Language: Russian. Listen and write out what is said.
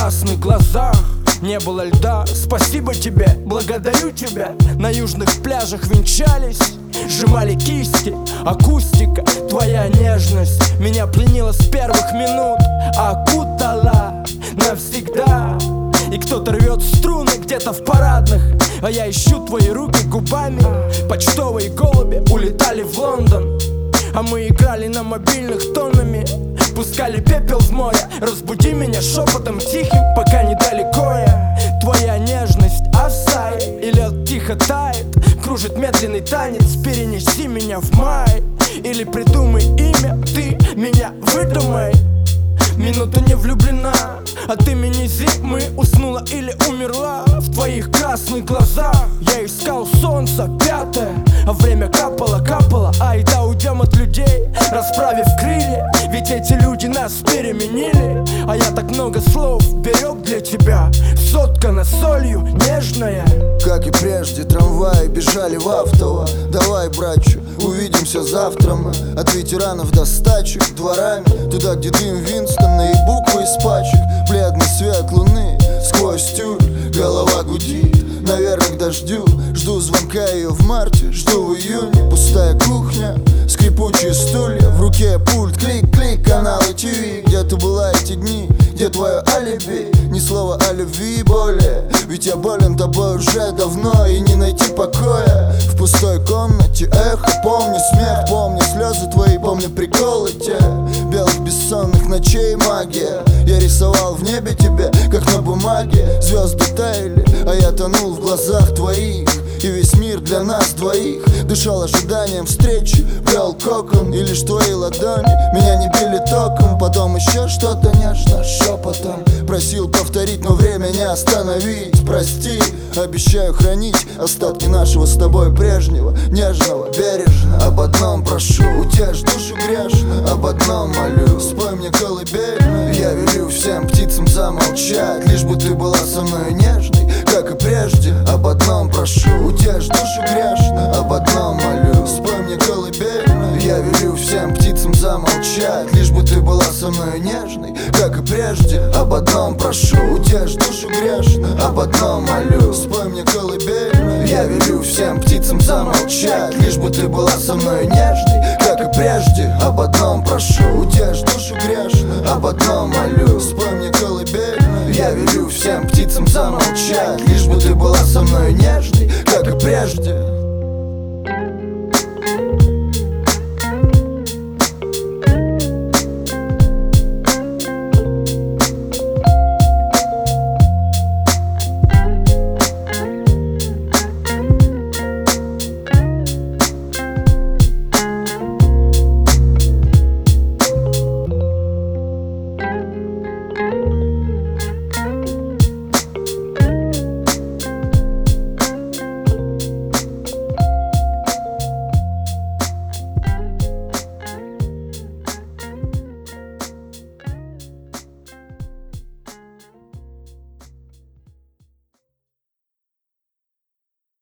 красных глазах не было льда. Спасибо тебе, благодарю тебя. На южных пляжах венчались, сжимали кисти. Акустика, твоя нежность меня пленила с первых минут, окутала навсегда. И кто-то рвет струны где-то в парадных, а я ищу твои руки губами. Почтовые голуби улетали в Лондон, а мы играли на мобильных тоннами. Пускали пепел в море, разбуди меня шепотом тихим, пока недалеко я. Твоя нежность осай, и лед тихо тает, кружит медленный танец. Перенеси меня в май, или придумай имя, ты меня выдумай. Минута не влюблена, от имени зимы уснула или умерла. В твоих красных глазах я искал солнце пятое, а время капало, капало. Айда уйдем от людей, расправив крылья, ведь эти люди нас переменили. А я так много слов берег для тебя, соткана солью нежная. Как и прежде, трамваи бежали в Автово. Давай, братчу, увидимся завтра мы. От ветеранов до стачек дворами, туда, где дым Винстона и буквы из пачек. Бледный свет луны сквозь тюль, голова гудит, наверное, к дождю. Жду звонка ее в марте, жду в июне. Пустая кухня, скрипучие стулья, в руке пульт, клик-клик, каналы ТВ. Где ты была эти дни, где твое алиби? Ни слова о любви более, ведь я болен тобой уже давно, и не найти покоя в пустой комнате. Эхо, помню смех, помню слезы твои, помню приколы те. Белых бессонных ночей магия, я рисовал в небе тебя, как на бумаге. Звезды таяли, а я тонул в глазах твоих, и весь мир для нас двоих дышал ожиданием встречи. Плел кокон, и лишь твои ладони меня не били током. Потом еще что-то нежно шепотом просил повторить, но время не остановить. Прости, обещаю хранить остатки нашего с тобой прежнего, нежного, бережно. Об одном прошу, утешь душу грешно, об одном молю, спой мне колыбельную. Я велю всем птицам замолчать, лишь бы ты была со мной нежной, как и прежде. Об одном прошу, утешь душу грешно, об одном молю, спой мне колыбельную. Я велю всем птицам замолчать, лишь бы ты была со мной нежной, как и прежде. Об одном прошу, утешь душу грешно, об одном молю, спой мне колыбельную. Я велю всем птицам замолчать, лишь бы ты была со мной нежной,